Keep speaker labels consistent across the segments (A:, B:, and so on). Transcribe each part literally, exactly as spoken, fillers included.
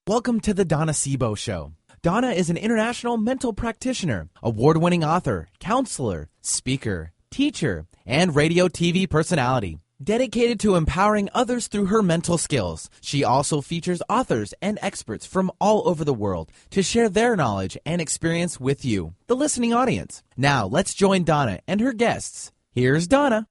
A: Welcome to the Donna Sebo Show. Donna is an international mental practitioner, award-winning author, counselor, speaker, teacher, and radio T V personality. Dedicated to empowering others through her mental skills, she also features authors and experts from all over the world to share their knowledge and experience with you, the listening audience. Now, let's join Donna and her guests. Here's Donna.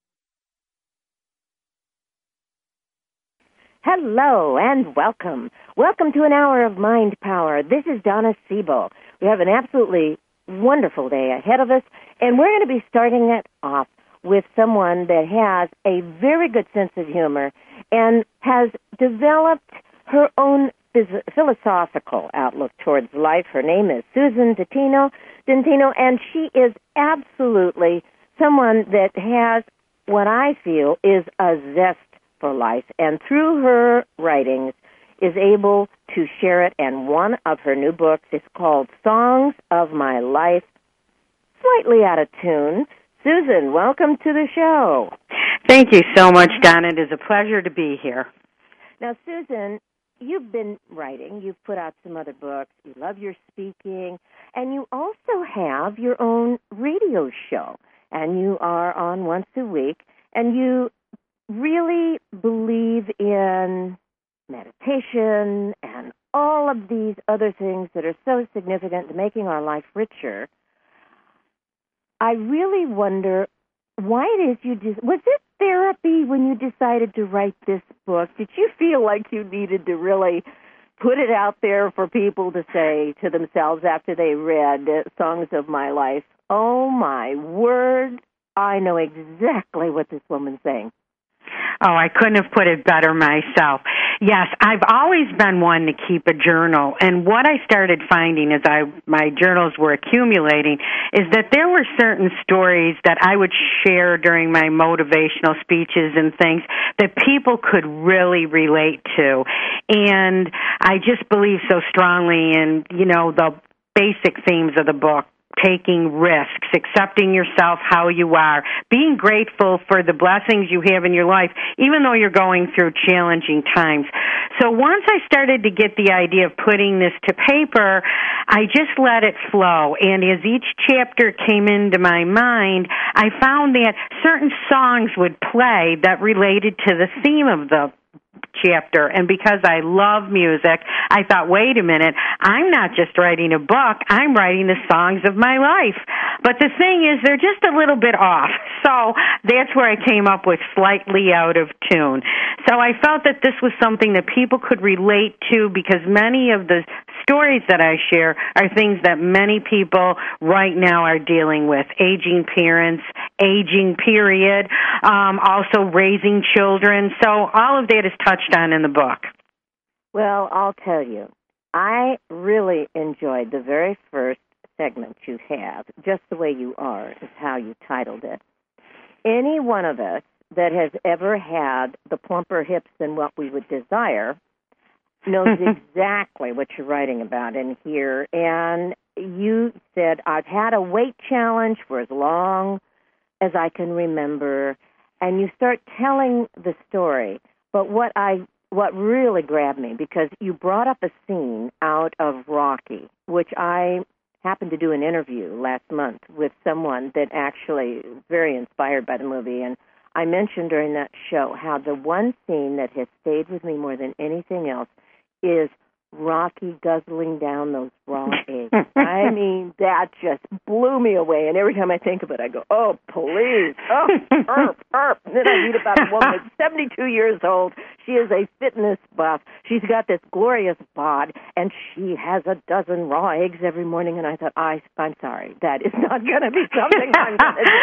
B: Hello and welcome. Welcome to an hour of Mind Power. This is Donna Sebo. We have an absolutely wonderful day ahead of us, and we're going to be starting it off with someone that has a very good sense of humor and has developed her own phys- philosophical outlook towards life. Her name is Susan Dentino, Dentino, and she is absolutely someone that has what I feel is a zest for life, and through her writings is able to share it. And one of her new books is called Songs of My Life, slightly out of tune. Susan, welcome to the show.
C: Thank you so much, Donna. It is a pleasure to be here.
B: Now, Susan, you've been writing. You've put out some other books. You love your speaking. And you also have your own radio show. And you are on once a week. And you really believe in meditation and all of these other things that are so significant to making our life richer. I really wonder why it is you just, was it therapy when you decided to write this book? Did you feel like you needed to really put it out there for people to say to themselves after they read uh, Songs of My Life, oh my word, I know exactly what this woman's saying?
C: Oh, I couldn't have put it better myself. Yes, I've always been one to keep a journal, and what I started finding as I my journals were accumulating is that there were certain stories that I would share during my motivational speeches and things that people could really relate to. And I just believe so strongly in, you know, the basic themes of the book. Taking risks, accepting yourself how you are, being grateful for the blessings you have in your life, even though you're going through challenging times. So once I started to get the idea of putting this to paper, I just let it flow. And as each chapter came into my mind, I found that certain songs would play that related to the theme of the chapter. And because I love music, I thought, wait a minute, I'm not just writing a book, I'm writing the songs of my life. But the thing is, they're just a little bit off. So that's where I came up with Slightly Out of Tune. So I felt that this was something that people could relate to because many of the stories that I share are things that many people right now are dealing with. Aging parents, aging period, um, also raising children. So all of that is touched on in the book.
B: Well, I'll tell you, I really enjoyed the very first segment you have, Just the Way You Are is how you titled it. Any one of us that has ever had the plumper hips than what we would desire knows exactly what you're writing about in here. And you said, I've had a weight challenge for as long as I can remember. And you start telling the story. But what I what really grabbed me, because you brought up a scene out of Rocky, which I happened to do an interview last month with someone that actually is very inspired by the movie. And I mentioned during that show how the one scene that has stayed with me more than anything else is Rocky guzzling down those raw eggs. I mean, that just blew me away. And every time I think of it, I go, oh, please, oh, herp, herp. And then I read about a woman that's seventy-two years old. She is a fitness buff. She's got this glorious bod, and she has a dozen raw eggs every morning. And I thought, I, I'm sorry, that is not going to be something I'm going to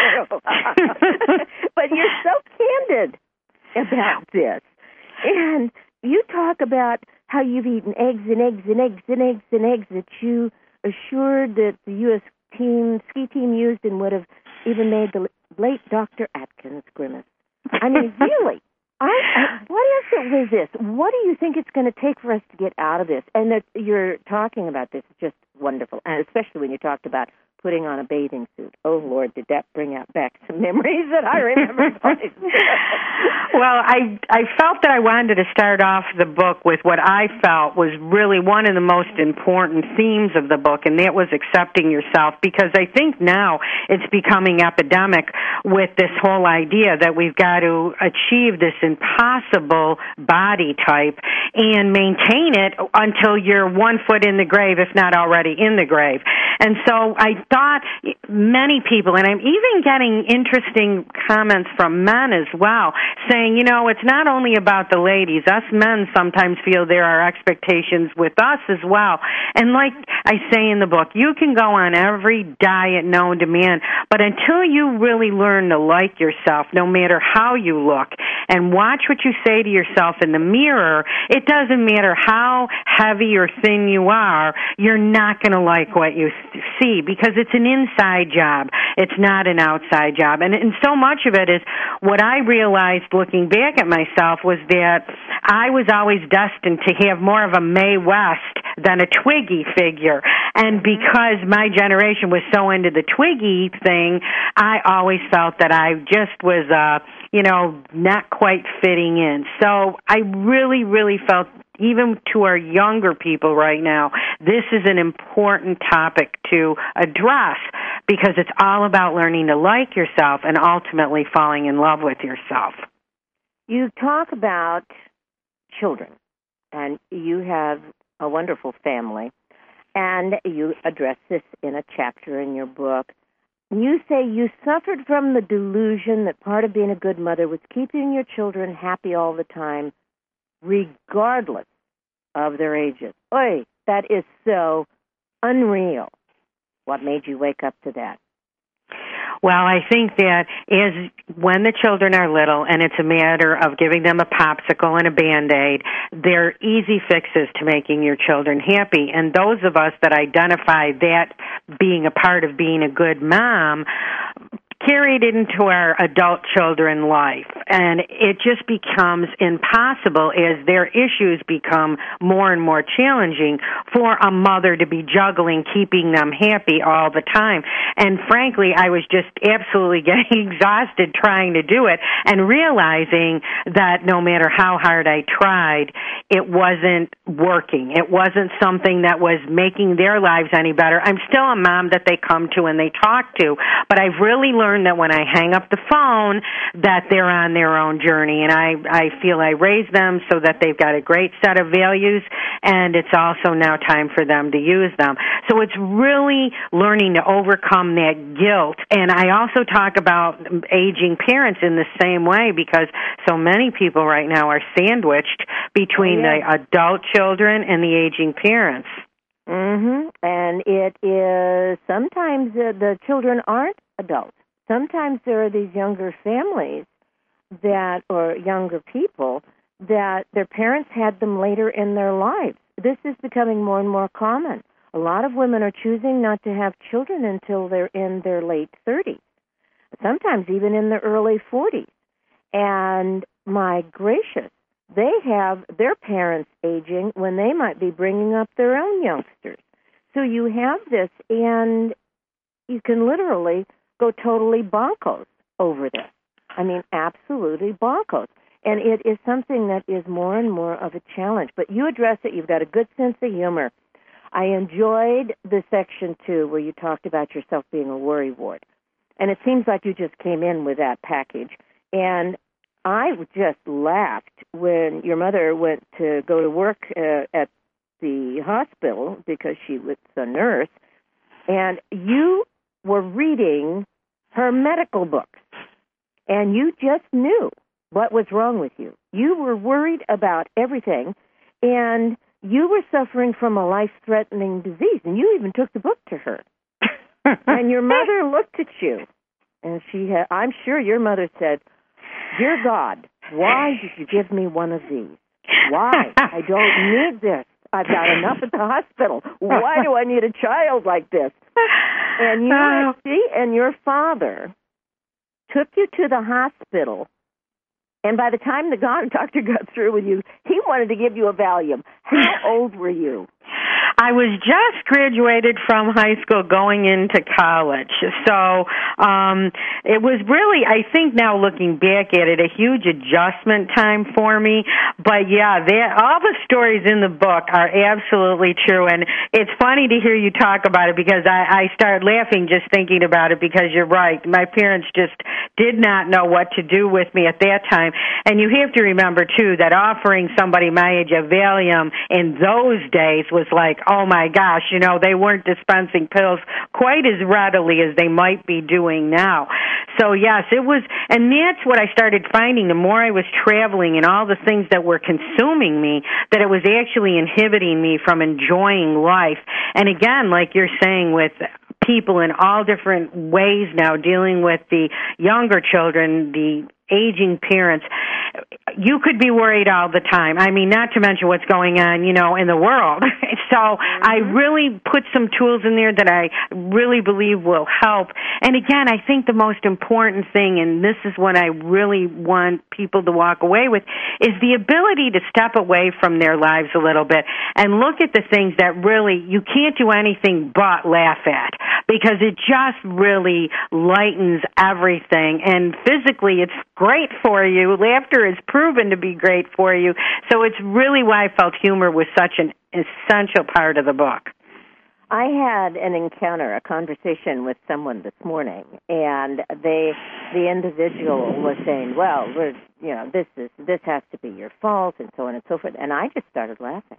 B: do. But you're so candid about this. And you talk about how you've eaten eggs and eggs and eggs and eggs and eggs that you assured that the U S team, ski team used and would have even made the late Doctor Atkins grimace. I mean, really, I, I, what is it with this? What do you think it's going to take for us to get out of this? And that you're talking about this is just wonderful, and especially when you talked about putting on a bathing suit. Oh, Lord, did that bring out back some memories that I remember.
C: Well, I I felt that I wanted to start off the book with what I felt was really one of the most important themes of the book, and that was accepting yourself, because I think now it's becoming epidemic with this whole idea that we've got to achieve this impossible body type and maintain it until you're one foot in the grave, if not already in the grave. And so I thought many people, and I'm even getting interesting comments from men as well, saying, you know, it's not only about the ladies. Us men sometimes feel there are expectations with us as well. And like I say in the book, you can go on every diet known to man, but until you really learn to like yourself, no matter how you look, and watch what you say to yourself in the mirror, it doesn't matter how heavy or thin you are, you're not going to like what you see, because it's an inside job. It's not an outside job. And, and so much of it is what I realized looking back at myself was that I was always destined to have more of a Mae West than a Twiggy figure. And because my generation was so into the Twiggy thing, I always felt that I just was, uh, you know, not quite fitting in. So I really, really felt, even to our younger people right now, this is an important topic to address, because it's all about learning to like yourself and ultimately falling in love with yourself.
B: You talk about children, and you have a wonderful family, and you address this in a chapter in your book. You say you suffered from the delusion that part of being a good mother was keeping your children happy all the time, regardless of their ages. Oy, that is so unreal. What made you wake up to that?
C: Well, I think that is when the children are little and it's a matter of giving them a popsicle and a Band-Aid, they're easy fixes to making your children happy. And those of us that identify that being a part of being a good mom carried into our adult children life, and it just becomes impossible as their issues become more and more challenging for a mother to be juggling keeping them happy all the time. And frankly, I was just absolutely getting exhausted trying to do it and realizing that no matter how hard I tried, it wasn't working. It wasn't something that was making their lives any better. I'm still a mom that they come to and they talk to, but I've really learned that when I hang up the phone, that they're on their own journey, and I, I feel I raise them so that they've got a great set of values, and it's also now time for them to use them. So it's really learning to overcome that guilt. And I also talk about aging parents in the same way, because so many people right now are sandwiched between oh, yeah. the adult children and the aging parents.
B: Mm-hmm. And it is sometimes uh, the children aren't adults. Sometimes there are these younger families that, or younger people, that their parents had them later in their lives. This is becoming more and more common. A lot of women are choosing not to have children until they're in their late thirties, sometimes even in their early forties. And my gracious, they have their parents aging when they might be bringing up their own youngsters. So you have this, and you can literally go totally bonkers over this. I mean, absolutely bonkers. And it is something that is more and more of a challenge. But you address it. You've got a good sense of humor. I enjoyed the section, too, where you talked about yourself being a worrywart. And it seems like you just came in with that package. And I just laughed when your mother went to go to work uh, at the hospital because she was a nurse, and you were reading her medical books, and you just knew what was wrong with you. You were worried about everything, and you were suffering from a life-threatening disease, and you even took the book to her. And your mother looked at you, and she had, I'm sure your mother said, "Dear God, why did you give me one of these? Why? I don't need this. I've got enough at the hospital. Why do I need a child like this?" And you uh, see, and your father took you to the hospital, and by the time the doctor got through with you, he wanted to give you a Valium. How old were you?
C: I was just graduated from high school going into college. So um, it was really, I think now looking back at it, a huge adjustment time for me. But yeah, all the stories in the book are absolutely true. And it's funny to hear you talk about it because I, I start laughing just thinking about it because you're right. My parents just did not know what to do with me at that time. And you have to remember, too, that offering somebody my age a Valium in those days was like, oh, my gosh, you know, they weren't dispensing pills quite as readily as they might be doing now. So, yes, it was, and that's what I started finding the more I was traveling and all the things that were consuming me, that it was actually inhibiting me from enjoying life. And again, like you're saying with people in all different ways now, dealing with the younger children, the aging parents, you could be worried all the time. I mean, not to mention what's going on, you know, in the world. So mm-hmm. I really put some tools in there that I really believe will help. And again, I think the most important thing, and this is what I really want people to walk away with, is the ability to step away from their lives a little bit and look at the things that really you can't do anything but laugh at, because it just really lightens everything. And physically, it's great for you. Laughter is proven to be great for you. So it's really why I felt humor was such an essential part of the book.
B: I had an encounter, a conversation with someone this morning, and they, the individual was saying, "Well, we're, you know, this is this has to be your fault," and so on and so forth. And I just started laughing.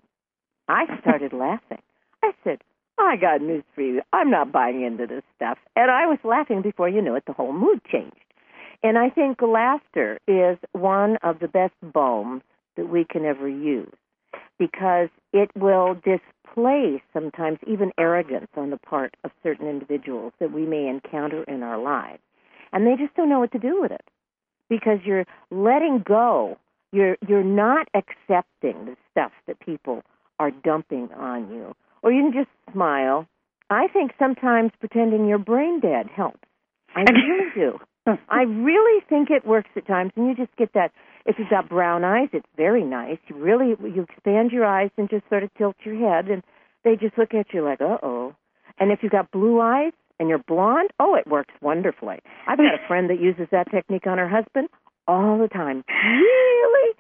B: I started laughing. I said, "I got news for you. I'm not buying into this stuff." And I was laughing before you knew it. The whole mood changed. And I think laughter is one of the best balms that we can ever use, because it will displace sometimes even arrogance on the part of certain individuals that we may encounter in our lives. And they just don't know what to do with it, because you're letting go. You're, you're not accepting the stuff that people are dumping on you. Or you can just smile. I think sometimes pretending you're brain dead helps. I really do. I really think it works at times, and you just get that. If you've got brown eyes, it's very nice. You really, you expand your eyes and just sort of tilt your head, and they just look at you like, uh-oh. And if you've got blue eyes and you're blonde, oh, it works wonderfully. I've got a friend that uses that technique on her husband all the time. Really?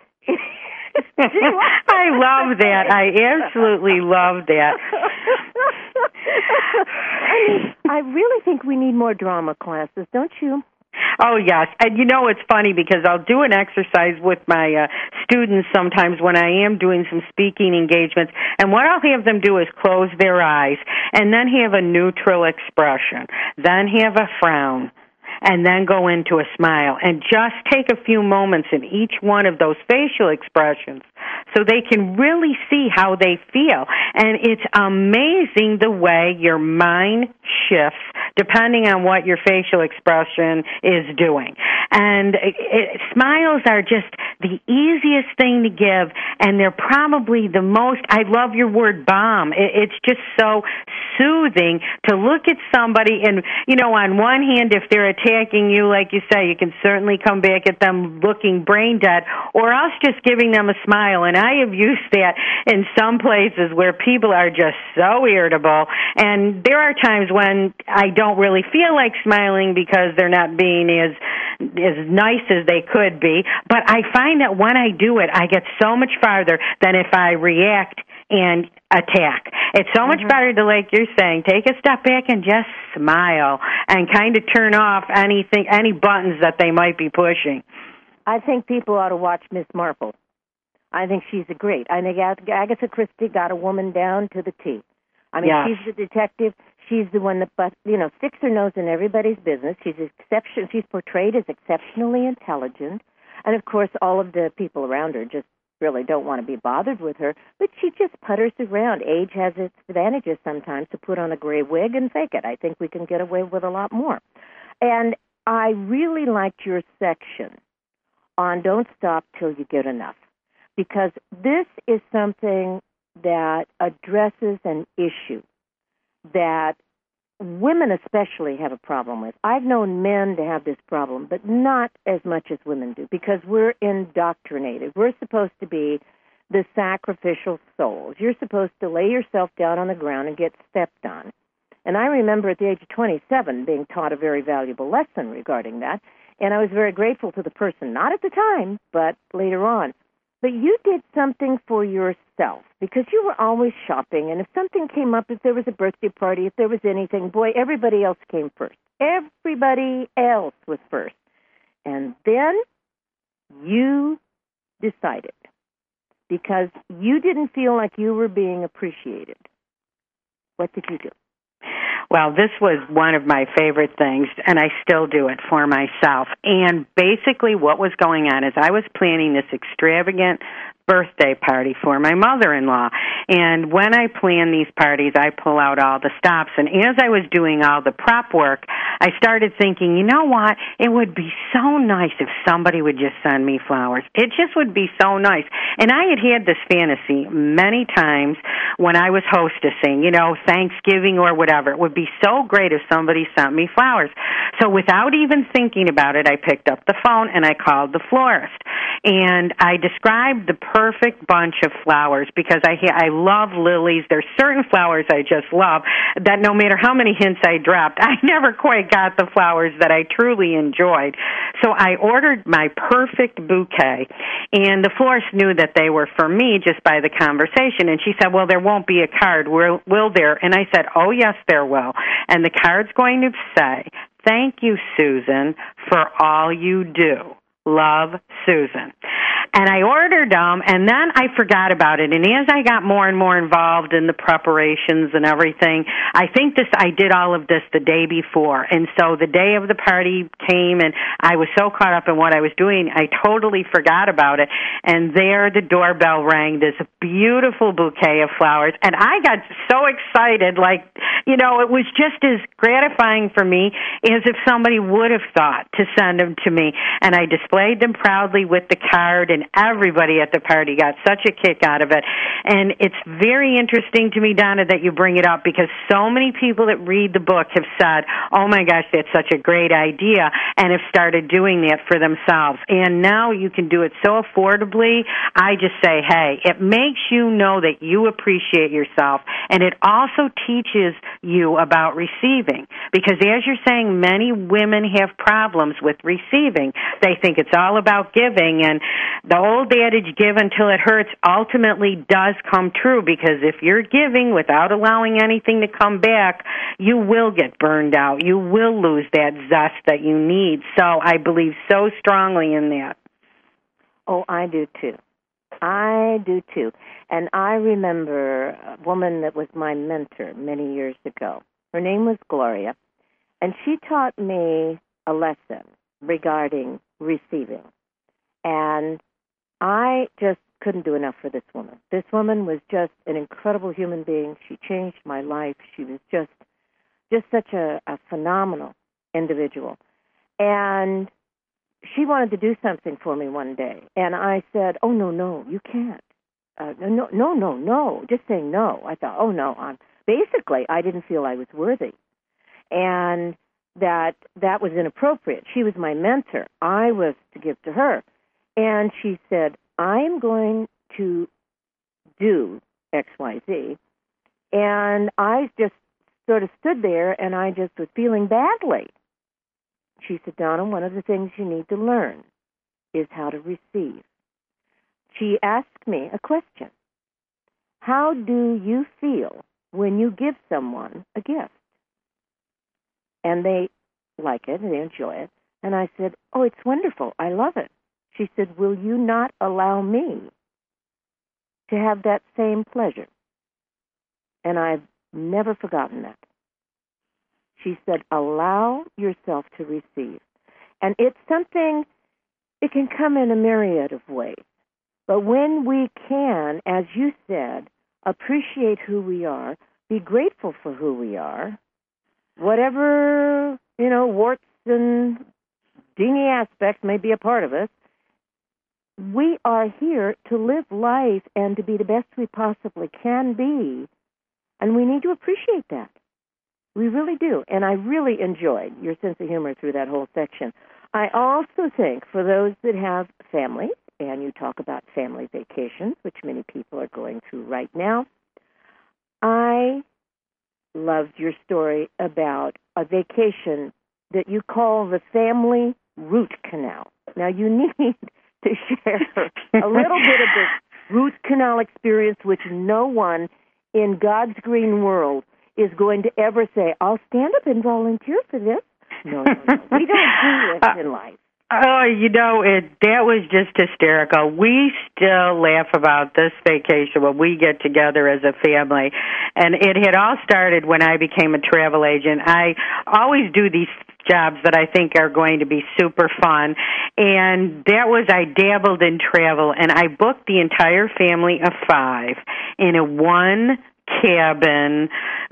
C: I love that. I absolutely love that.
B: I mean, I really think we need more drama classes, don't you?
C: Oh, yes. And, you know, it's funny because I'll do an exercise with my uh, students sometimes when I am doing some speaking engagements, and what I'll have them do is close their eyes and then have a neutral expression, then have a frown, and then go into a smile, and just take a few moments in each one of those facial expressions so they can really see how they feel. And it's amazing the way your mind shifts depending on what your facial expression is doing. And it, it, smiles are just the easiest thing to give, and they're probably the most, I love your word balm. It, it's just so soothing to look at somebody and, you know, on one hand, if they're attacking you, like you say, you can certainly come back at them looking brain dead, or else just giving them a smile. And I have used that in some places where people are just so irritable, and there are times when I don't really feel like smiling because they're not being as as nice as they could be, but I find that when I do it, I get so much farther than if I react and attack. It's so much mm-hmm. better to, like you're saying, take a step back and just smile and kind of turn off anything, any buttons that they might be pushing.
B: I think people ought to watch Miss Marple. I think she's a great. I think Agatha Christie got a woman down to the T. I mean, yes. She's the detective. She's the one that, but you know, sticks her nose in everybody's business. She's exception. She's portrayed as exceptionally intelligent, and of course, all of the people around her just really don't want to be bothered with her. But she just putters around. Age has its advantages sometimes to put on a gray wig and fake it. I think we can get away with a lot more. And I really liked your section on "Don't Stop Till You Get Enough," because this is something that addresses an issue that women especially have a problem with. I've known men to have this problem, but not as much as women do, because we're indoctrinated. We're supposed to be the sacrificial souls. You're supposed to lay yourself down on the ground and get stepped on. And I remember at the age of twenty-seven being taught a very valuable lesson regarding that, and I was very grateful to the person, not at the time, but later on. But you did something for yourself because you were always shopping, and if something came up, if there was a birthday party, if there was anything, boy, everybody else came first. Everybody else was first. And then you decided, because you didn't feel like you were being appreciated. What did you do?
C: Well, this was one of my favorite things, and I still do it for myself. And basically what was going on is I was planning this extravagant birthday party for my mother-in-law. And when I plan these parties, I pull out all the stops. And as I was doing all the prep work, I started thinking, you know what? It would be so nice if somebody would just send me flowers. It just would be so nice. And I had had this fantasy many times when I was hostessing, you know, Thanksgiving or whatever. It would be so great if somebody sent me flowers. So without even thinking about it, I picked up the phone and I called the florist. And I described the perfect bunch of flowers because I I love lilies. There's certain flowers I just love that no matter how many hints I dropped, I never quite got the flowers that I truly enjoyed. So I ordered my perfect bouquet, and the florist knew that they were for me just by the conversation. And she said, well, there won't be a card, will, will there? And I said, oh, yes, there will. And the card's going to say, thank you, Susan, for all you do. Love, Susan. And I ordered them, and then I forgot about it. And as I got more and more involved in the preparations and everything, I think this I did all of this the day before. And so the day of the party came, and I was so caught up in what I was doing, I totally forgot about it. And there the doorbell rang, this beautiful bouquet of flowers. And I got so excited, like, you know, it was just as gratifying for me as if somebody would have thought to send them to me. And I displayed them proudly with the card, and everybody at the party got such a kick out of it. And it's very interesting to me, Donna, that you bring it up because so many people that read the book have said, oh my gosh, that's such a great idea, and have started doing that for themselves. And now you can do it so affordably. I just say, hey, it makes you know that you appreciate yourself, and it also teaches you about receiving. Because as you're saying, many women have problems with receiving. They think it's all about giving, and the old adage, give until it hurts, ultimately does come true, because if you're giving without allowing anything to come back, you will get burned out. You will lose that zest that you need. So I believe so strongly in that.
B: Oh, I do too. I do too. And I remember a woman that was my mentor many years ago. Her name was Gloria, and she taught me a lesson regarding receiving. And I just couldn't do enough for this woman. This woman was just an incredible human being. She changed my life. She was just just such a, a phenomenal individual. And she wanted to do something for me one day. And I said, oh, no, no, you can't. Uh, no, no, no, no. Just saying no. I thought, oh, no. I'm, basically, I didn't feel I was worthy. And that that was inappropriate. She was my mentor. I was to give to her. And she said, I am going to do X Y Z. And I just sort of stood there, and I just was feeling badly. She said, Donna, one of the things you need to learn is how to receive. She asked me a question. How do you feel when you give someone a gift? And they like it, and they enjoy it. And I said, oh, it's wonderful. I love it. She said, will you not allow me to have that same pleasure? And I've never forgotten that. She said, allow yourself to receive. And it's something, it can come in a myriad of ways. But when we can, as you said, appreciate who we are, be grateful for who we are, whatever, you know, warts and dingy aspects may be a part of us, we are here to live life and to be the best we possibly can be, and we need to appreciate that. We really do, and I really enjoyed your sense of humor through that whole section. I also think for those that have families and you talk about family vacations, which many people are going through right now. I loved your story about a vacation that you call the family root canal. Now, you need to share a little bit of this root canal experience, which no one in God's green world is going to ever say, I'll stand up and volunteer for this. No, no, no. We don't do this in life.
C: Oh, you know, it that was just hysterical. We still laugh about this vacation when we get together as a family. And it had all started when I became a travel agent. I always do these jobs that I think are going to be super fun. And that was, I dabbled in travel, and I booked the entire family of five in a one cabin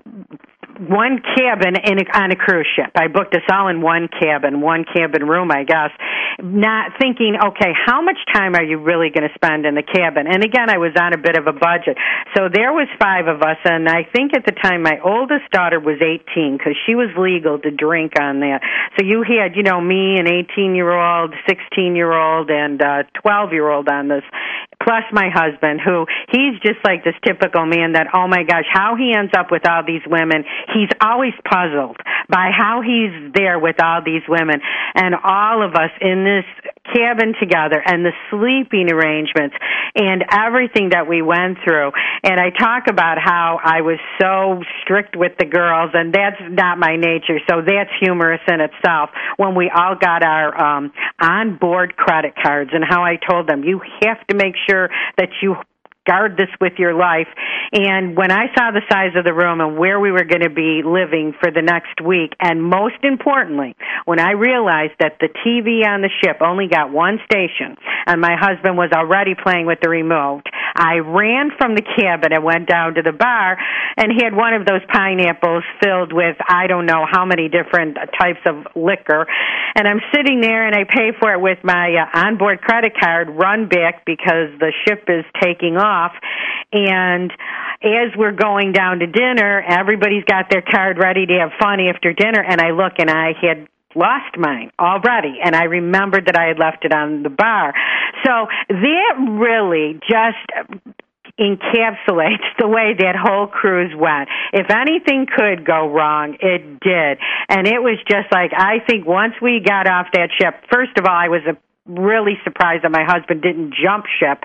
C: one cabin in a, on a cruise ship. I booked us all in one cabin, one cabin room, I guess, not thinking, okay, how much time are you really going to spend in the cabin? And again, I was on a bit of a budget. So there was five of us, and I think at the time my oldest daughter was eighteen because she was legal to drink on that. So you had, you know, me, an eighteen-year-old, sixteen-year-old, and a twelve-year-old on this, plus my husband, who he's just like this typical man that, oh, my gosh, how he ends up with all these women. He's always puzzled by how he's there with all these women, and all of us in this cabin together, and the sleeping arrangements and everything that we went through. And I talk about how I was so strict with the girls, and that's not my nature, so that's humorous in itself, when we all got our um, on-board credit cards, and how I told them, you have to make sure that you guard this with your life. And when I saw the size of the room and where we were going to be living for the next week, and most importantly, when I realized that the T V on the ship only got one station and my husband was already playing with the remote, I ran from the cabin and went down to the bar and had one of those pineapples filled with I don't know how many different types of liquor. And I'm sitting there and I pay for it with my uh, onboard credit card, run back because the ship is taking off. And as we're going down to dinner, everybody's got their card ready to have fun after dinner, and I look and I had lost mine already, and I remembered that I had left it on the bar. So that really just encapsulates the way that whole cruise went. If anything could go wrong, it did. And it was just like, I think once we got off that ship, first of all, I was a really surprised that my husband didn't jump ship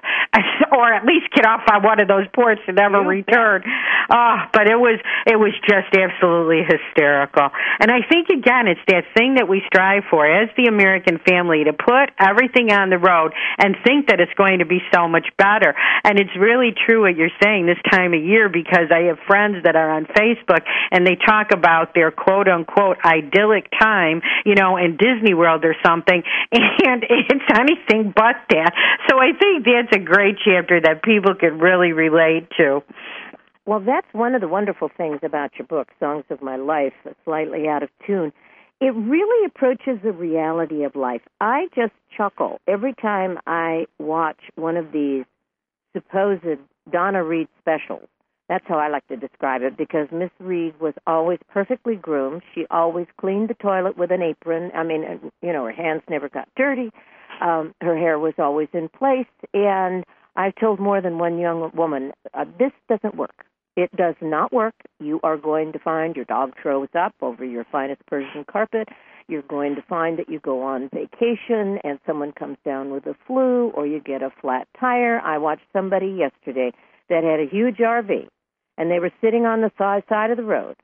C: or at least get off on one of those ports and never return. Oh, but it was it was just absolutely hysterical. And I think, again, it's that thing that we strive for as the American family, to put everything on the road and think that it's going to be so much better. And it's really true what you're saying this time of year, because I have friends that are on Facebook and they talk about their quote-unquote idyllic time, you know, in Disney World or something, and it's anything but that. So I think that's a great chapter that people can really relate to.
B: Well, that's one of the wonderful things about your book, Songs of My Life, Slightly Out of Tune. It really approaches the reality of life. I just chuckle every time I watch one of these supposed Donna Reed specials. That's how I like to describe it, because Miss Reed was always perfectly groomed. She always cleaned the toilet with an apron. I mean, you know, her hands never got dirty. Um, her hair was always in place. And I've told more than one young woman, uh, this doesn't work. It does not work. You are going to find your dog throws up over your finest Persian carpet. You're going to find that you go on vacation and someone comes down with a flu, or you get a flat tire. I watched somebody yesterday that had a huge R V, and they were sitting on the side of the road,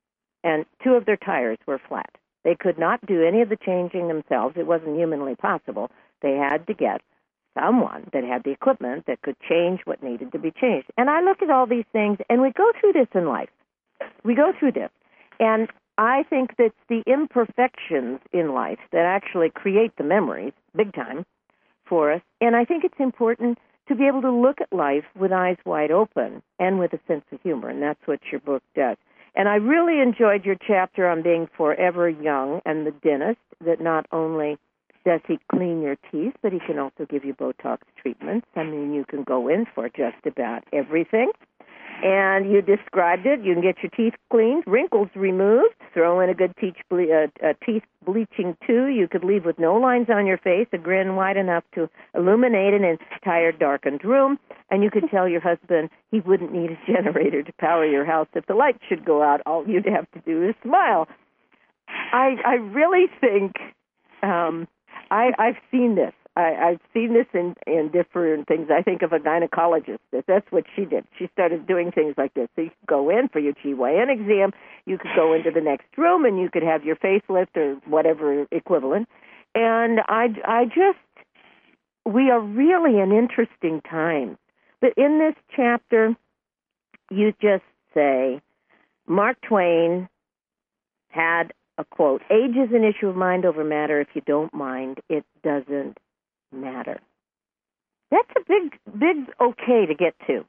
B: and two of their tires were flat. They could not do any of the changing themselves. It wasn't humanly possible. They had to get someone that had the equipment that could change what needed to be changed. And I look at all these things, and we go through this in life. We go through this. And I think that the imperfections in life that actually create the memories, big time, for us. And I think it's important to be able to look at life with eyes wide open and with a sense of humor, and that's what your book does. And I really enjoyed your chapter on being forever young and the dentist, that not only does he clean your teeth, but he can also give you Botox treatments. I mean, you can go in for just about everything. And you described it. You can get your teeth cleaned, wrinkles removed, throw in a good teeth, ble- uh, uh, teeth bleaching too. You could leave with no lines on your face, a grin wide enough to illuminate an entire darkened room, and you could tell your husband he wouldn't need a generator to power your house if the lights should go out. All you'd have to do is smile. I I really think um, I, I've seen this. I, I've seen this in, in different things. I think of a gynecologist. That's what she did. She started doing things like this. So you could go in for your G Y N exam. You could go into the next room, and you could have your facelift or whatever equivalent. And I, I just, we are really in interesting times. But in this chapter, you just say, Mark Twain had a quote, age is an issue of mind over matter. If you don't mind, it doesn't matter. That's a big, big okay to get to.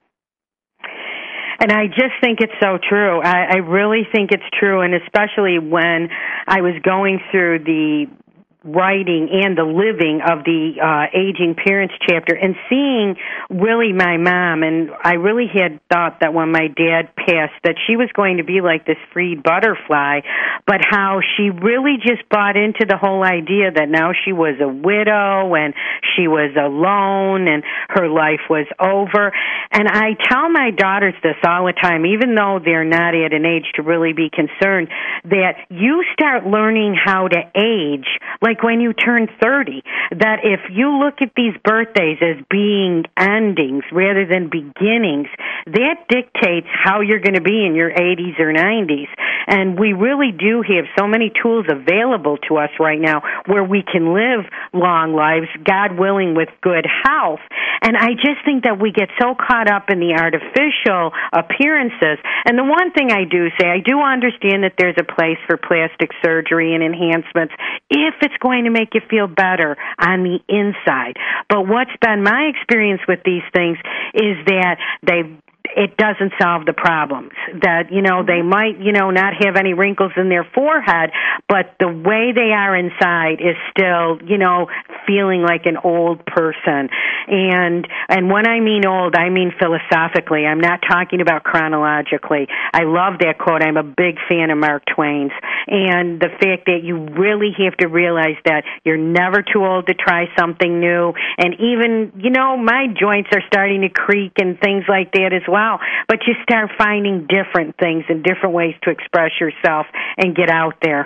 C: And I just think it's so true. I, I really think it's true, and especially when I was going through the writing and the living of the uh, aging parents chapter and seeing really my mom, and I really had thought that when my dad passed that she was going to be like this freed butterfly, but how she really just bought into the whole idea that now she was a widow and she was alone and her life was over. And I tell my daughters this all the time, even though they're not at an age to really be concerned, that you start learning how to age like when you turn thirty, that if you look at these birthdays as being endings rather than beginnings, that dictates how you're going to be in your eighties or nineties. And we really do have so many tools available to us right now where we can live long lives, God willing, with good health. And I just think that we get so caught up in the artificial appearances. And the one thing I do say, I do understand that there's a place for plastic surgery and enhancements if it's going to make you feel better on the inside. But what's been my experience with these things is that they it doesn't solve the problems. That, you know, they might, you know, not have any wrinkles in their forehead, but the way they are inside is still, you know, feeling like an old person. And and when I mean old, I mean philosophically. I'm not talking about chronologically. I love that quote. I'm a big fan of Mark Twain's. And the fact that you really have to realize that you're never too old to try something new. And even, you know, my joints are starting to creak and things like that as well. But you start finding different things and different ways to express yourself and get out there.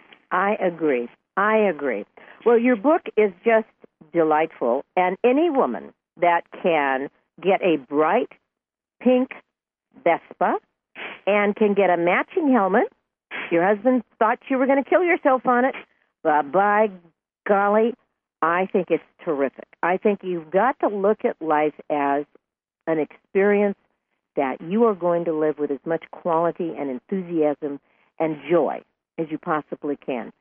B: I agree. I agree. Well, your book is just delightful, and any woman that can get a bright pink Vespa and can get a matching helmet. Your husband thought you were going to kill yourself on it, but by golly, I think it's terrific. I think you've got to look at life as an experience that you are going to live with as much quality and enthusiasm and joy as you possibly can.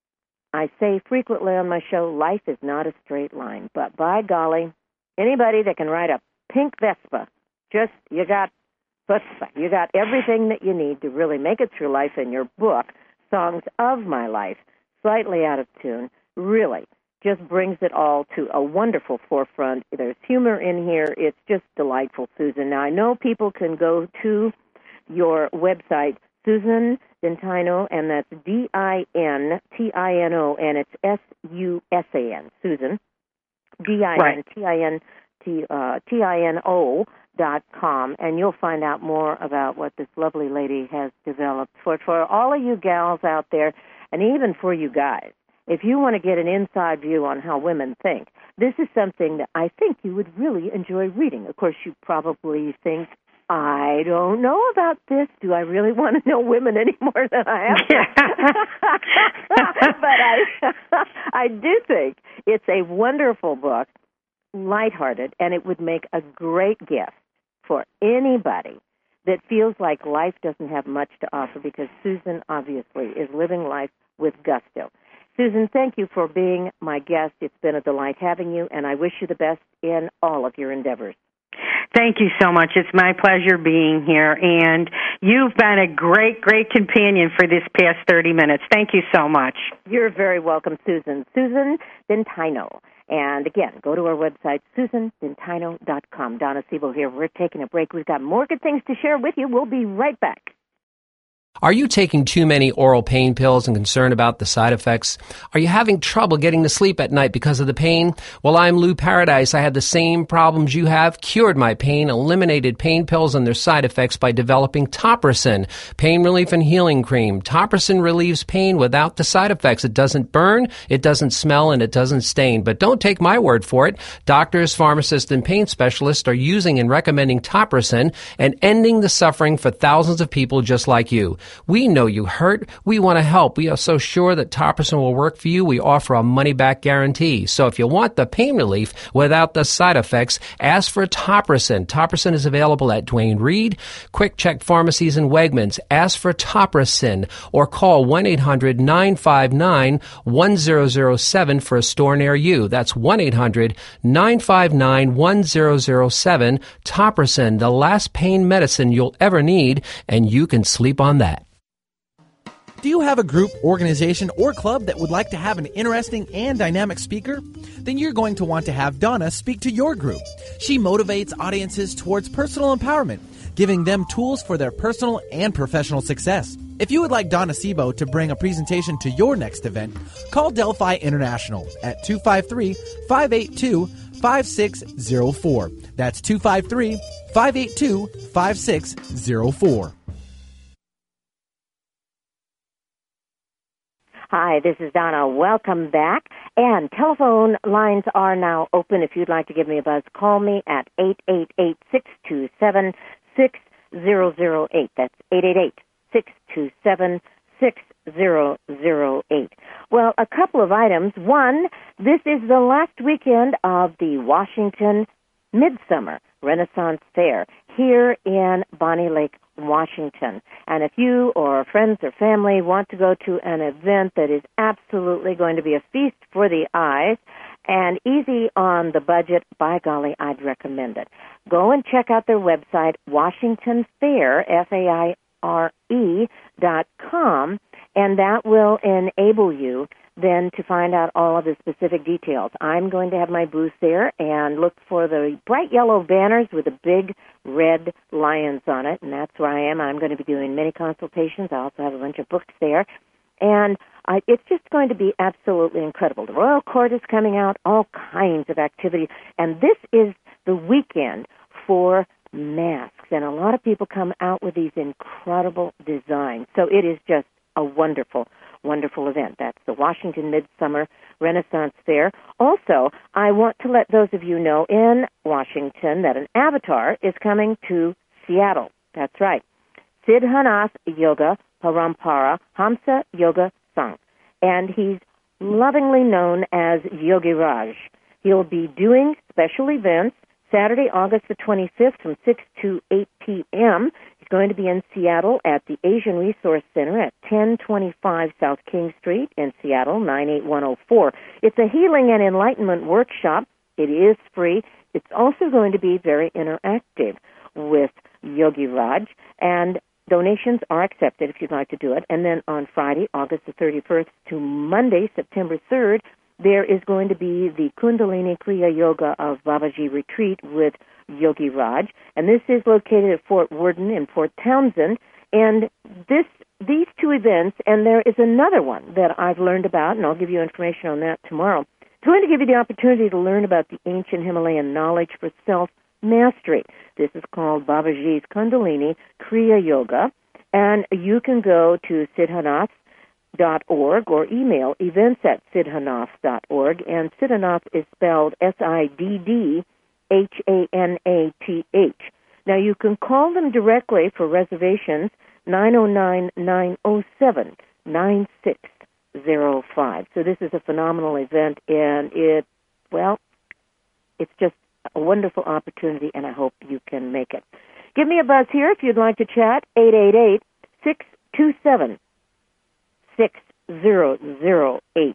B: I say frequently on my show, life is not a straight line, but by golly, anybody that can ride a pink Vespa, just, you got Vespa, you got everything that you need to really make it through life. In your book, Songs of My Life, slightly out of tune, really just brings it all to a wonderful forefront. There's humor in here. It's just delightful, Susan. Now, I know people can go to your website, Susan Dintino, and that's D I N T I N O, and it's S U S A N, Susan, D I N T I N T I N O dot com, and you'll find out more about what this lovely lady has developed for, for all of you gals out there, and even for you guys. If you want to get an inside view on how women think, this is something that I think you would really enjoy reading. Of course, you probably think, I don't know about this. Do I really want to know women any more than I am? But I, I do think it's a wonderful book, lighthearted, and it would make a great gift for anybody that feels like life doesn't have much to offer, because Susan obviously is living life with gusto. Susan, thank you for being my guest. It's been a delight having you, and I wish you the best in all of your endeavors.
C: Thank you so much. It's my pleasure being here, and you've been a great, great companion for this past thirty minutes. Thank you so much.
B: You're very welcome, Susan. Susan Dintino. And again, go to our website, Susan Dintino dot com. Donna Sebel here. We're taking a break. We've got more good things to share with you. We'll be right back.
D: Are you taking too many oral pain pills and concerned about the side effects? Are you having trouble getting to sleep at night because of the pain? Well, I'm Lou Paradise. I had the same problems you have, cured my pain, eliminated pain pills and their side effects by developing Topricin, pain relief and healing cream. Topricin relieves pain without the side effects. It doesn't burn, it doesn't smell, and it doesn't stain. But don't take my word for it. Doctors, pharmacists, and pain specialists are using and recommending Topricin and ending the suffering for thousands of people just like you. We know you hurt. We want to help. We are so sure that Topricin will work for you. We offer a money-back guarantee. So if you want the pain relief without the side effects, ask for Topricin. Topricin is available at Duane Reade, Quick Check Pharmacies, and Wegmans. Ask for Topricin or call one eight hundred nine five nine one zero zero seven for a store near you. That's one eight hundred nine five nine one zero zero seven. Topricin, the last pain medicine you'll ever need, and you can sleep on that.
A: Do you have a group, organization, or club that would like to have an interesting and dynamic speaker? Then you're going to want to have Donna speak to your group. She motivates audiences towards personal empowerment, giving them tools for their personal and professional success. If you would like Donna Sebo to bring a presentation to your next event, call Delphi International at two five three, five eight two, five six zero four. That's two five three, five eight two, five six zero four.
B: Hi, this is Donna. Welcome back. And telephone lines are now open. If you'd like to give me a buzz, call me at eight eight eight, six two seven, six zero zero eight. That's eight eight eight, six two seven, six zero zero eight. Well, a couple of items. One, this is the last weekend of the Washington Midsummer Renaissance Fair here in Bonnie Lake, Washington. And if you or friends or family want to go to an event that is absolutely going to be a feast for the eyes and easy on the budget, by golly, I'd recommend it. Go and check out their website, Washington Fair, F A I R E dot com, and that will enable you then to find out all of the specific details. I'm going to have my booth there and look for the bright yellow banners with the big red lions on it, and that's where I am. I'm going to be doing many consultations. I also have a bunch of books there, and uh, it's just going to be absolutely incredible. The Royal Court is coming out, all kinds of activity, and this is the weekend for masks, and a lot of people come out with these incredible designs. So it is just a wonderful wonderful event. That's the Washington Midsummer Renaissance Fair. Also, I want to let those of you know in Washington that an avatar is coming to Seattle. That's right. Siddhanath Yoga Parampara Hamsa Yoga Sangh. And he's lovingly known as Yogi Raj. He'll be doing special events Saturday, August the twenty-fifth from six to eight p.m. He's going to be in Seattle at the Asian Resource Center at ten twenty-five South King Street in Seattle, nine eight one oh four. It's a healing and enlightenment workshop. It is free. It's also going to be very interactive with Yogi Raj, and donations are accepted if you'd like to do it. And then on Friday, August the thirty-first to Monday, September third, there is going to be the Kundalini Kriya Yoga of Babaji Retreat with Yogi Raj, and this is located at Fort Worden in Fort Townsend. And this, these two events, and there is another one that I've learned about, and I'll give you information on that tomorrow. It's going to give you the opportunity to learn about the ancient Himalayan knowledge for self-mastery. This is called Babaji's Kundalini Kriya Yoga, and you can go to Siddhanath dot org or email events at siddhanath dot org, and Siddhanath is spelled S I D D H A N A T H. Now, you can call them directly for reservations, nine oh nine, nine oh seven, nine six oh five. So this is a phenomenal event, and it, well, it's just a wonderful opportunity, and I hope you can make it. Give me a buzz here if you'd like to chat, eight eight eight, six two seven, six zero zero eight.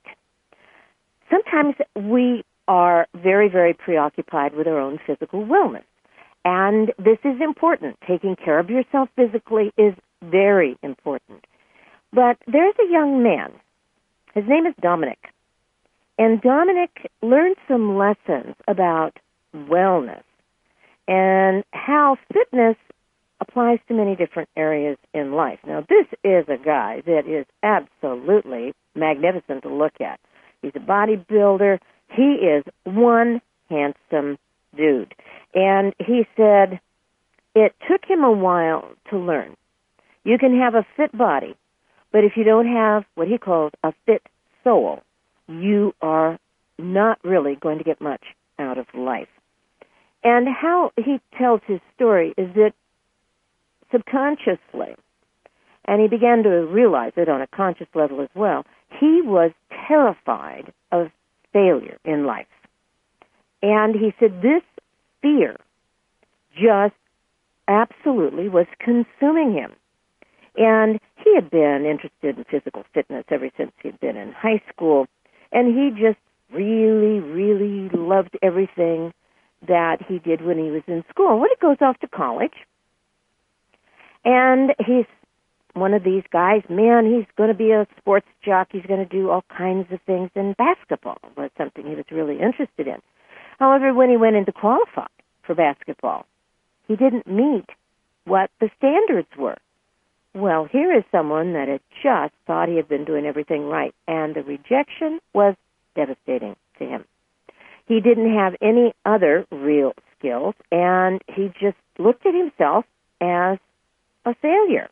B: Sometimes we are very, very preoccupied with our own physical wellness, and this is important. Taking care of yourself physically is very important. But there's a young man. His name is Dominic, and Dominic learned some lessons about wellness and how fitness applies to many different areas in life. Now, this is a guy that is absolutely magnificent to look at. He's a bodybuilder. He is one handsome dude. And he said it took him a while to learn. You can have a fit body, but if you don't have what he calls a fit soul, you are not really going to get much out of life. And how he tells his story is that subconsciously, and he began to realize it on a conscious level as well, he was terrified of failure in life. And he said this fear just absolutely was consuming him. And he had been interested in physical fitness ever since he had been in high school, and he just really, really loved everything that he did when he was in school. When he goes off to college, and he's one of these guys, man, he's going to be a sports jock. He's going to do all kinds of things, and basketball was something he was really interested in. However, when he went in to qualify for basketball, he didn't meet what the standards were. Well, here is someone that had just thought he had been doing everything right, and the rejection was devastating to him. He didn't have any other real skills, and he just looked at himself as a failure.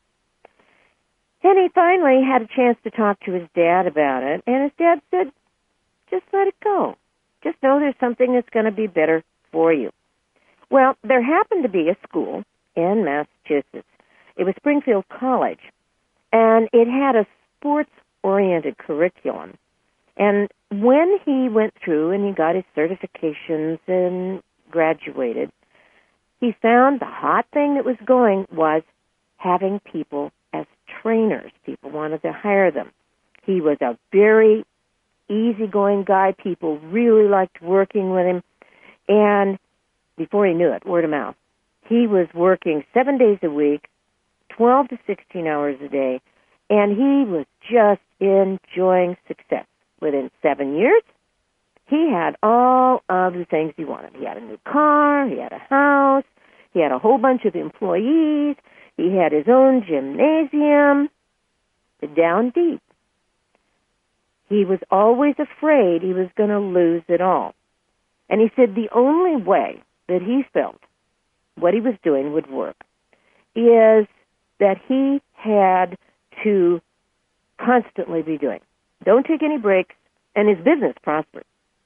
B: And he finally had a chance to talk to his dad about it, and his dad said, just let it go. Just know there's something that's going to be better for you. Well, there happened to be a school in Massachusetts. It was Springfield College, and it had a sports-oriented curriculum. And when he went through and he got his certifications and graduated, he found the hot thing that was going was having people as trainers. People wanted to hire them. He was a very easygoing guy. People really liked working with him. And before he knew it, word of mouth, he was working seven days a week, twelve to sixteen hours a day, and he was just enjoying success. Within seven years, he had all of the things he wanted. He had a new car, he had a house, he had a whole bunch of employees, he had his own gymnasium. But down deep, he was always afraid he was going to lose it all. And he said the only way that he felt what he was doing would work is that he had to constantly be doing. Don't take any breaks, and his business prospered.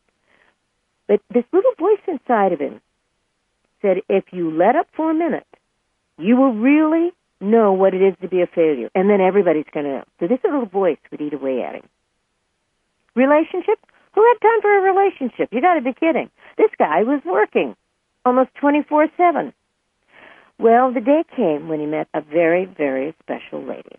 B: But this little voice inside of him said, if you let up for a minute, you will really know what it is to be a failure, and then everybody's going to know. So this little voice would eat away at him. Relationship? Who had time for a relationship? You got to be kidding. This guy was working almost twenty-four seven. Well, the day came when he met a very, very special lady.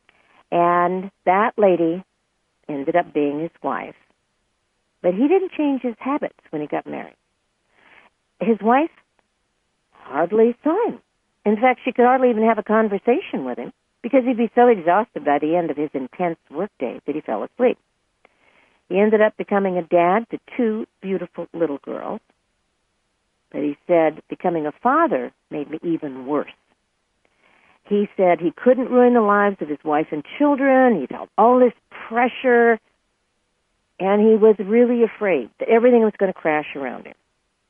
B: And that lady ended up being his wife. But he didn't change his habits when he got married. His wife hardly saw him. In fact, she could hardly even have a conversation with him because he'd be so exhausted by the end of his intense workday that he fell asleep. He ended up becoming a dad to two beautiful little girls. But he said becoming a father made me even worse. He said he couldn't ruin the lives of his wife and children. He felt all this pressure, and he was really afraid that everything was going to crash around him.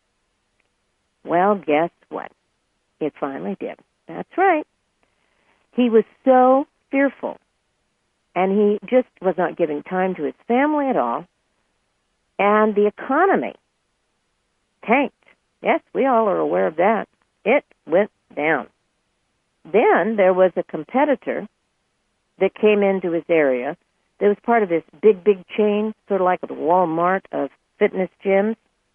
B: Well, guess what? It finally did. That's right. He was so fearful, and he just was not giving time to his family at all, and the economy tanked. Yes, we all are aware of that. It went down. Then there was a competitor that came into his area that was part of this big, big chain, sort of like the Walmart of fitness gyms.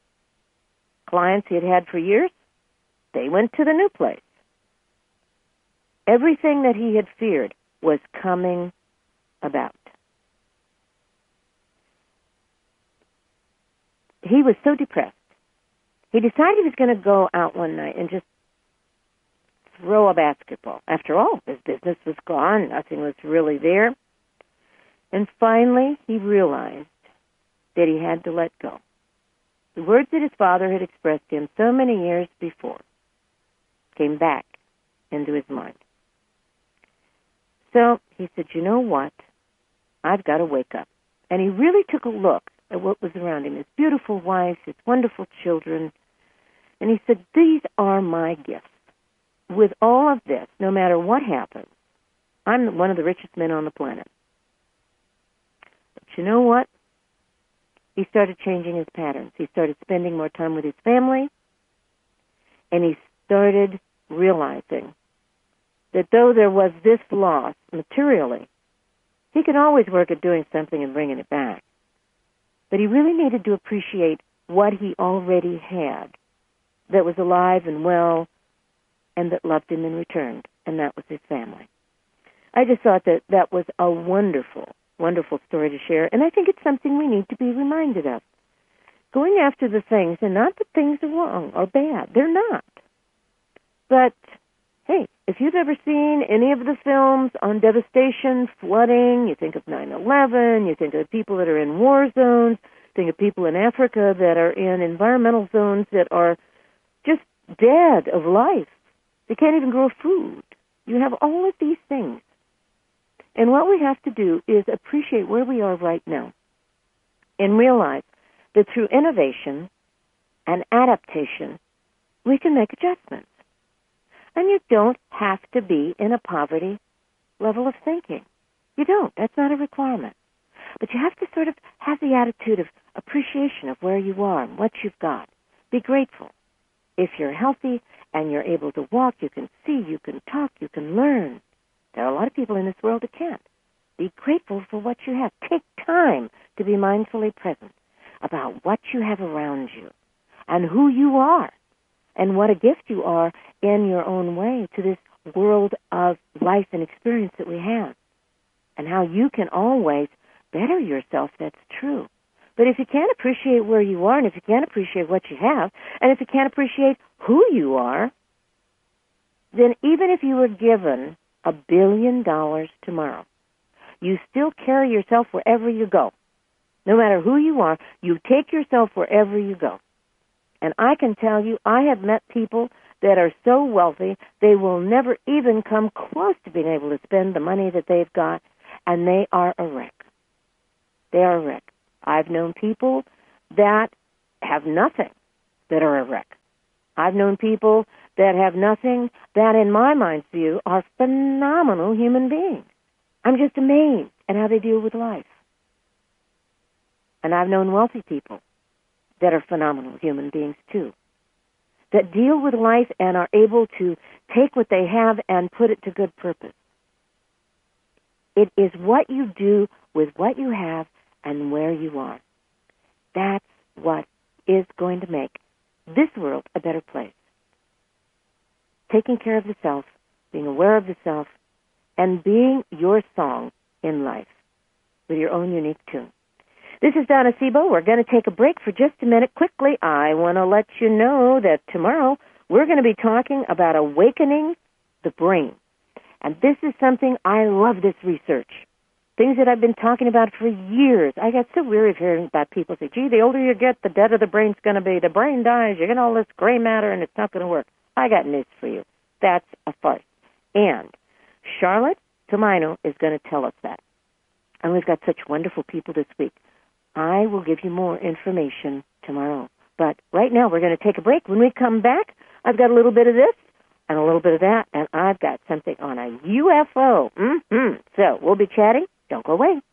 B: Clients he had had for years, they went to the new place. Everything that he had feared was coming about. He was so depressed. He decided he was going to go out one night and just throw a basketball. After all, his business was gone. Nothing was really there. And finally, he realized that he had to let go. The words that his father had expressed to him so many years before came back into his mind. So he said, you know what? I've got to wake up. And he really took a look at what was around him, his beautiful wife, his wonderful children. And he said, these are my gifts. With all of this, no matter what happens, I'm one of the richest men on the planet. But you know what? He started changing his patterns. He started spending more time with his family. And he started realizing that though there was this loss materially, he could always work at doing something and bringing it back. But he really needed to appreciate what he already had that was alive and well and that loved him in return, and that was his family. I just thought that that was a wonderful, wonderful story to share, and I think it's something we need to be reminded of. Going after the things, and not that things are wrong or bad. They're not. But, hey, if you've ever seen any of the films on devastation, flooding, you think of nine eleven, you think of people that are in war zones, think of people in Africa that are in environmental zones that are just dead of life. They can't even grow food. You have all of these things. And what we have to do is appreciate where we are right now and realize that through innovation and adaptation, we can make adjustments. And you don't have to be in a poverty level of thinking. You don't. That's not a requirement. But you have to sort of have the attitude of appreciation of where you are and what you've got. Be grateful. If you're healthy and you're able to walk, you can see, you can talk, you can learn. There are a lot of people in this world that can't. Be grateful for what you have. Take time to be mindfully present about what you have around you and who you are and what a gift you are in your own way to this world of life and experience that we have, and how you can always better yourself. That's true. But if you can't appreciate where you are, and if you can't appreciate what you have, and if you can't appreciate who you are, then even if you were given a billion dollars tomorrow, you still carry yourself wherever you go. No matter who you are, you take yourself wherever you go. And I can tell you, I have met people that are so wealthy, they will never even come close to being able to spend the money that they've got, and they are a wreck. They are a wreck. I've known people that have nothing that are a wreck. I've known people that have nothing that, in my mind's view, are phenomenal human beings. I'm just amazed at how they deal with life. And I've known wealthy people that are phenomenal human beings, too, that deal with life and are able to take what they have and put it to good purpose. It is what you do with what you have and where you are. That's what is going to make this world a better place. Taking care of the self, being aware of the self, and being your song in life with your own unique tune. This is Donna Sebo. We're going to take a break for just a minute. Quickly, I want to let you know that tomorrow we're going to be talking about awakening the brain. And this is something, I love this research. Things that I've been talking about for years. I got so weary of hearing about people say, gee, the older you get, the deader the brain's going to be. The brain dies, you get all this gray matter, and it's not going to work. I got news for you. That's a farce. And Charlotte Tomino is going to tell us that. And we've got such wonderful people this week. I will give you more information tomorrow. But right now, we're going to take a break. When we come back, I've got a little bit of this and a little bit of that, and I've got something on a U F O. Mm-hmm. So we'll be chatting. Don't go away.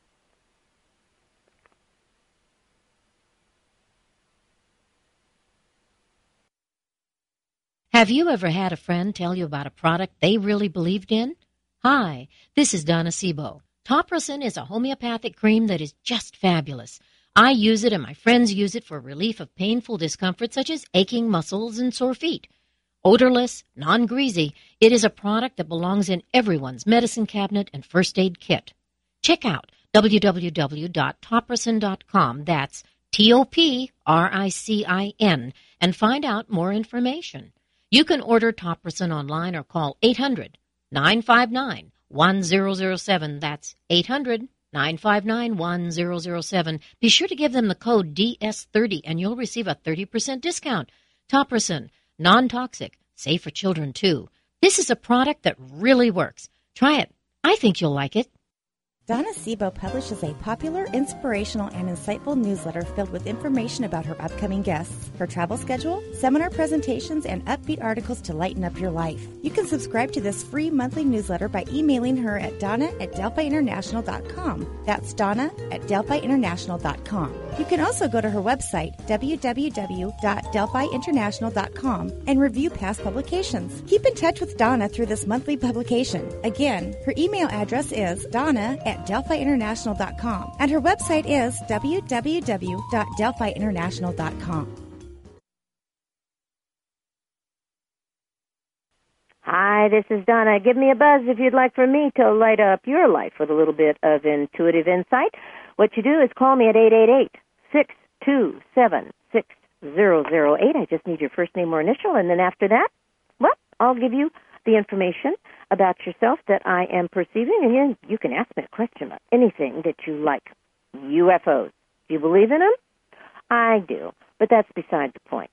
E: Have you ever had a friend tell you about a product they really believed in? Hi, this is Donna Sebo. Topricin is a homeopathic cream that is just fabulous. I use it and my friends use it for relief of painful discomfort such as aching muscles and sore feet. Odorless, non-greasy, it is a product that belongs in everyone's medicine cabinet and first aid kit. Check out w w w dot topricin dot com, that's T O P R I C I N, and find out more information. You can order Topricin online or call eight hundred, nine five nine, one zero zero seven, that's eight hundred, nine five nine, one zero zero seven. Be sure to give them the code D S thirty and you'll receive a thirty percent discount. Topricin, non-toxic, safe for children too. This is a product that really works. Try it. I think you'll like it.
F: Donna Sebo publishes a popular, inspirational, and insightful newsletter filled with information about her upcoming guests, her travel schedule, seminar presentations, and upbeat articles to lighten up your life. You can subscribe to this free monthly newsletter by emailing her at donna at delphi international dot com. That's Donna at delphi international dot com. You can also go to her website, w w w dot delphi international dot com, and review past publications. Keep in touch with Donna through this monthly publication. Again, her email address is donna at delphi international dot com, and her website is w w w dot delphi international dot com.
B: Hi, this is Donna. Give me a buzz if you'd like for me to light up your life with a little bit of intuitive insight. What you do is call me at eight eight eight, six two seven, six zero zero eight. I just need your first name or initial, and then after that, well, I'll give you the information about yourself that I am perceiving, and you, you can ask me a question about anything that you like. U F Os. Do you believe in them? I do, but that's beside the point.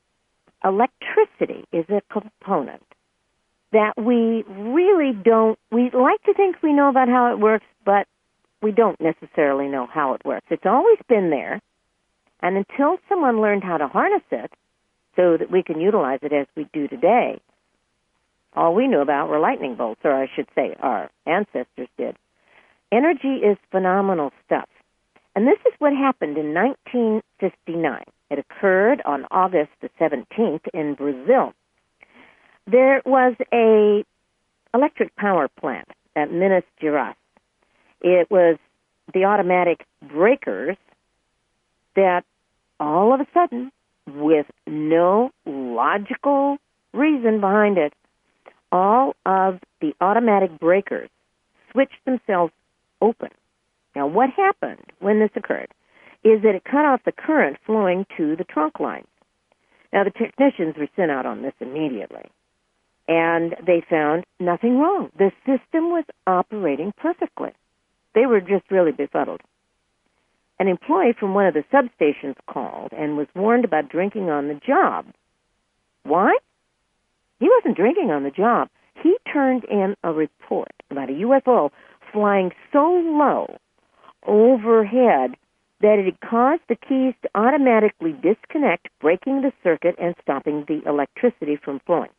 B: Electricity is a component that we really don't, we like to think we know about how it works, but we don't necessarily know how it works. It's always been there, and until someone learned how to harness it so that we can utilize it as we do today, all we knew about were lightning bolts, or I should say our ancestors did. Energy is phenomenal stuff. And this is what happened in nineteen fifty-nine. It occurred on August the seventeenth in Brazil. There was a electric power plant at Minas Gerais. It was the automatic breakers that all of a sudden, with no logical reason behind it, all of the automatic breakers switched themselves open. Now, what happened when this occurred is that it cut off the current flowing to the trunk lines. Now, the technicians were sent out on this immediately, and they found nothing wrong. The system was operating perfectly. They were just really befuddled. An employee from one of the substations called and was warned about drinking on the job. Why? He wasn't drinking on the job. He turned in a report about a U F O flying so low overhead that it had caused the keys to automatically disconnect, breaking the circuit and stopping the electricity from flowing.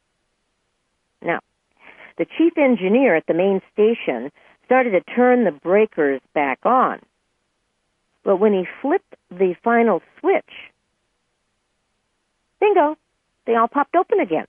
B: Now, the chief engineer at the main station started to turn the breakers back on. But when he flipped the final switch, bingo, they all popped open again.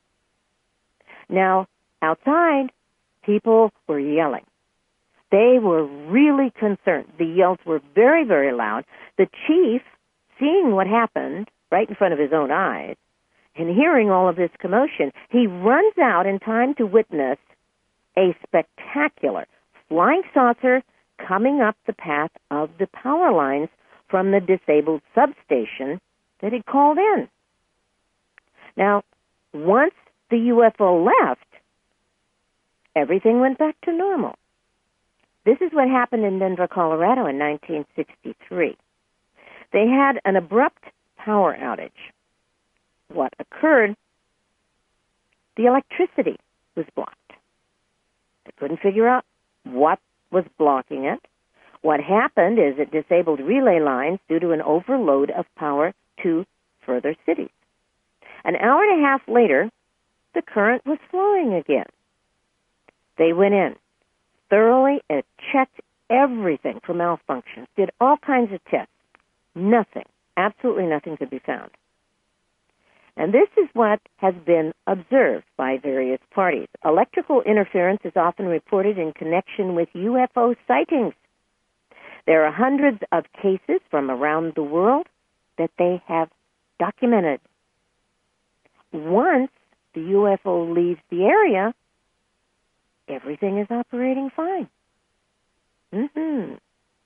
B: Now, outside, people were yelling. They were really concerned. The yells were very, very loud. The chief, seeing what happened right in front of his own eyes and hearing all of this commotion, he runs out in time to witness a spectacular flying saucer coming up the path of the power lines from the disabled substation that he called in. Now, once the U F O left, everything went back to normal. This is what happened in Denver, Colorado in nineteen sixty-three. They had an abrupt power outage. What occurred? The electricity was blocked. They couldn't figure out what was blocking it. What happened is it disabled relay lines due to an overload of power to further cities. An hour and a half later, the current was flowing again. They went in, thoroughly checked everything for malfunctions, did all kinds of tests. Nothing, absolutely nothing could be found. And this is what has been observed by various parties. Electrical interference is often reported in connection with U F O sightings. There are hundreds of cases from around the world that they have documented. Once the U F O leaves the area, everything is operating fine. Mm-hmm.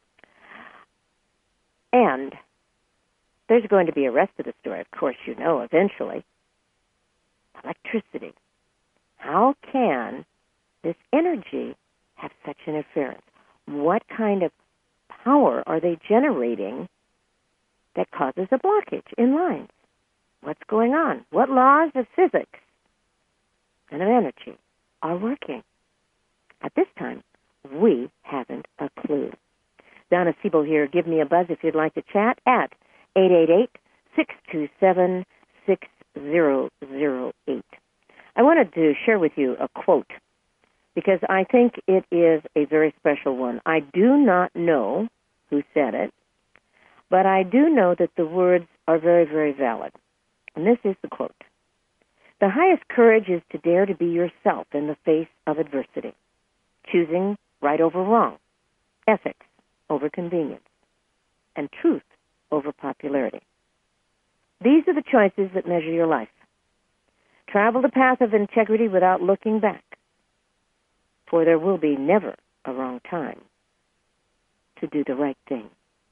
B: And there's going to be a rest of the story, of course, you know, eventually. Electricity. How can this energy have such interference? What kind of power are they generating that causes a blockage in lines? What's going on? What laws of physics and of energy are working. At this time, we haven't a clue. Donna Siebel here. Give me a buzz if you'd like to chat at eight eight eight, six two seven, six zero zero eight. I wanted to share with you a quote because I think it is a very special one. I do not know who said it, but I do know that the words are very, very valid. And this is the quote. The highest courage is to dare to be yourself in the face of adversity, choosing right over wrong, ethics over convenience, and truth over popularity. These are the choices that measure your life. Travel the path of integrity without looking back, for there will be never a wrong time to do the right thing.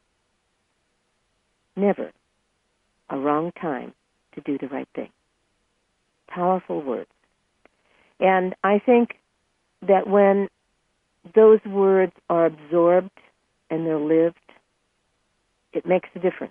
B: Never a wrong time to do the right thing. Powerful words. And I think that when those words are absorbed and they're lived, it makes a difference.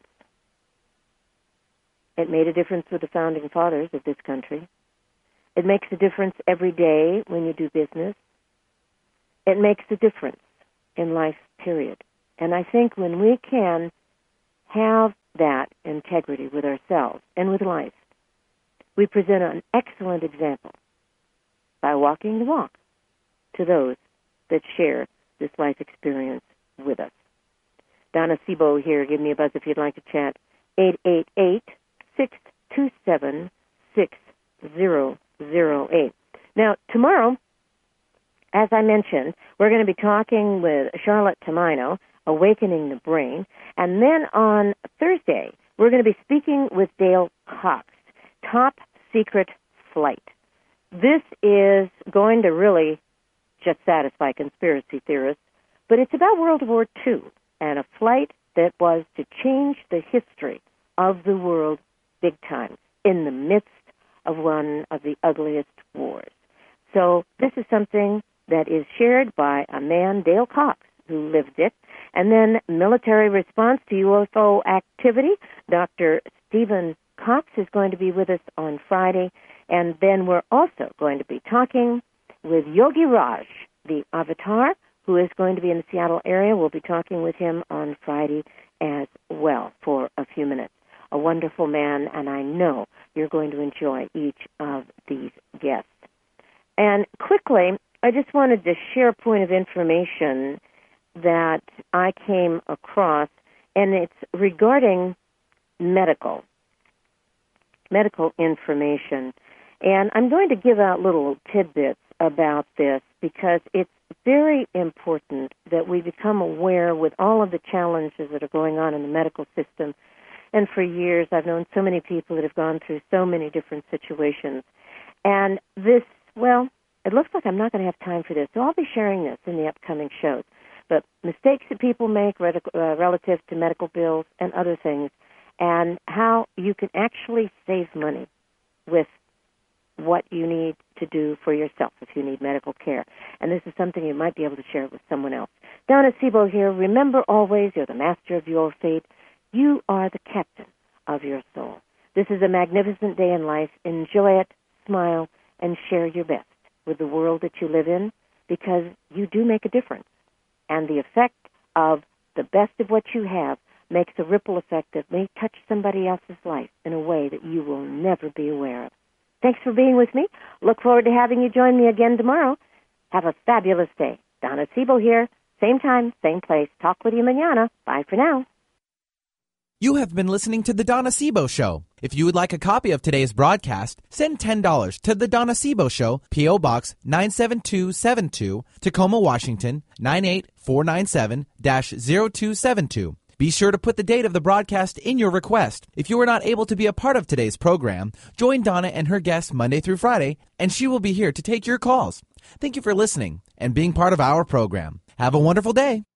B: It made a difference with the founding fathers of this country. It makes a difference every day when you do business. It makes a difference in life, period. And I think when we can have that integrity with ourselves and with life, we present an excellent example by walking the walk to those that share this life experience with us. Donna Siebel here. Give me a buzz if you'd like to chat. eight eight eight, six two seven, six zero zero eight. Now, tomorrow, as I mentioned, we're going to be talking with Charlotte Tamino, Awakening the Brain. And then on Thursday, we're going to be speaking with Dale Cox, Top Secret Flight. This is going to really just satisfy conspiracy theorists, but it's about World War Two and a flight that was to change the history of the world big time in the midst of one of the ugliest wars. So this is something that is shared by a man, Dale Cox, who lived it. And then military response to U F O activity. Doctor Stephen Cox is going to be with us on Friday. And then we're also going to be talking with Yogi Raj, the Avatar, who is going to be in the Seattle area. We'll be talking with him on Friday as well for a few minutes. A wonderful man, and I know you're going to enjoy each of these guests. And quickly, I just wanted to share a point of information that I came across, and it's regarding medical, medical information. And I'm going to give out little tidbits about this because it's very important that we become aware with all of the challenges that are going on in the medical system. And for years, I've known so many people that have gone through so many different situations. And this, well, it looks like I'm not going to have time for this, so I'll be sharing this in the upcoming shows. But mistakes that people make uh, relative to medical bills and other things, and how you can actually save money with what you need to do for yourself if you need medical care. And this is something you might be able to share with someone else. Donna Siebel here. Remember always, you're the master of your fate. You are the captain of your soul. This is a magnificent day in life. Enjoy it, smile, and share your best with the world that you live in, because you do make a difference. And the effect of the best of what you have makes a ripple effect that may touch somebody else's life in a way that you will never be aware of. Thanks for being with me. Look forward to having you join me again tomorrow. Have a fabulous day. Donna Siebel here. Same time, same place. Talk with you mañana. Bye for now.
A: You have been listening to The Donna Siebel Show. If you would like a copy of today's broadcast, send ten dollars to The Donna Siebel Show, P O. Box nine seven two seven two, Tacoma, Washington, nine eight four nine seven, zero two seven two. Be sure to put the date of the broadcast in your request. If you were not able to be a part of today's program, join Donna and her guests Monday through Friday, and she will be here to take your calls. Thank you for listening and being part of our program. Have a wonderful day.